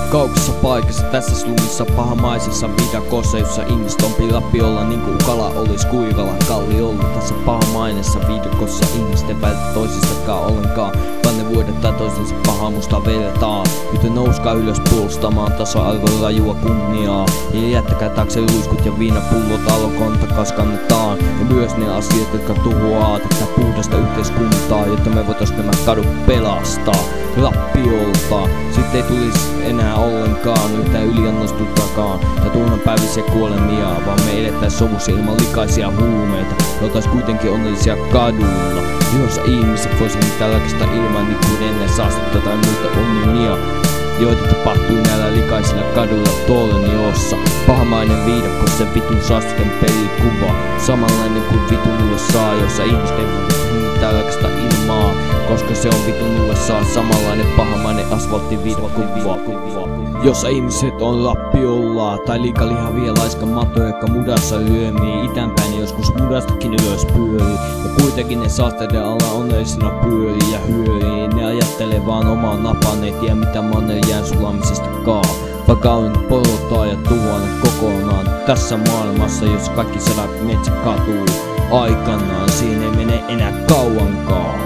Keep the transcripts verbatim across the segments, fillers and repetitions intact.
Kaukaisessa paikassa, tässä slumissa pahamaisessa viidakossa, jossa ihmiset on lappiolla niinku kala olis kuivalla kalliolla. Tässä pahamaisessa viidakossa ihmisten välitä toisistakaan ollenkaan, vaan ne vuodattaa toisensa pahaa musta vertaa. Nyt nouskaa ylös puolustamaan tasa-arvon rajua kunniaa, ja jättäkää taakse luiskut ja viinapullot alkoon takas kannetaan. Ja myös ne asiat, jotka tuhoaa tätä puhdasta yhteiskuntaa, jotta me voitais nämä kadut pelastaa Lappiolta. Sitten ei tulis enää ollenkaan yhtään yliannostuttakaan tai turhanpäiväisiä kuolemia, vaan me elettäis sovussa ilman likaisia huumeita, oltais kuitenkin onnellisia kaduilla, jossa ihmiset vois mitään lakista ilman niin kuin ennen saastetta tai muita ongelmia, joita tapahtuu näillä likaisilla kaduilla Torniossa. Pahamainen viidakko, se vitun saasteiden pelikuva, samanlainen kuin vitun U S A, jossa ihmisten mitään lakista ilmaa, koska se on vitun U S A, samanlainen pahamainen asfalttiviidakuva, jossa ihmiset on Lappiolla tai liikalihavia laiskamatoja, jotka mudassa lyömii itänpäin ja joskus mudastakin ylös pyörii. Ja kuitenkin ne saasteiden alla onnellisina pyörii ja hyörii. Ne ajattelee vaan omaa napaan, ei tiedä mitä manner jään sulamisestakaan. Vaikka on polottaa ja tuhoa ne kokonaan tässä maailmassa, jos kaikki sadat metsät katuu aikanaan, siinä ei mene enää kauankaan.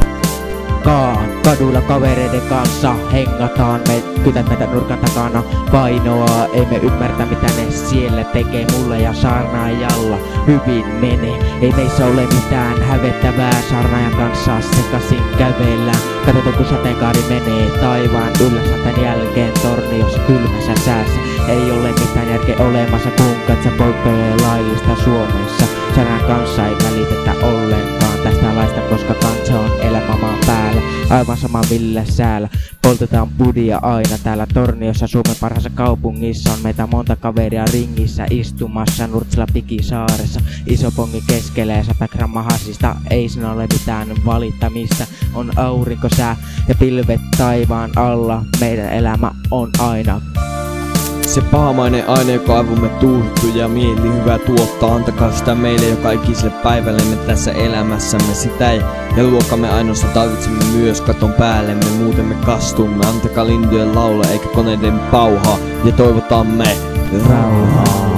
Kaan kadulla kavereiden kanssa hengataan, me kytät meitä nurkan takana painoa. Ei me ymmärtä mitä ne siellä tekee mulle ja saarnaajalla hyvin menee. Ei meissä ole mitään hävettävää, saarnaajan kanssa sekasin kävellään. Katsotaan kun sateenkaari menee taivaan yllä sateen jälkeen Torniossa kylmässä säässä. Ei ole mitään järkeä olemassa, kun katsa polttelee laillista Suomessa. Sanan kanssa ei välitetä ollenkaan tästä laista, koska kansa on elämä maan päällä. Aivan sama millä säällä. Poltetaan budia aina täällä Torniossa, Suomen parhaassa kaupungissa. On meitä monta kaveria ringissä istumassa Nurtsila Pikisaaressa. Iso pongi keskellä ja sata grammaa hasista, ei siinä ole mitään valittamista. On aurinko, sää ja pilvet taivaan alla, meidän elämä on aina se pahamainen aine, joka aivomme tuuhtuu ja mieli hyvää tuottaa, antakaa sitä meille joka ikiselle päivällemme tässä elämässämme. Sitä ei, ja luokamme ainoastaan tarvitsemme myös katon päällemme, muuten me kastumme. Antakaa lintujen laula eikä koneiden pauhaa, ja toivotamme rauhaa.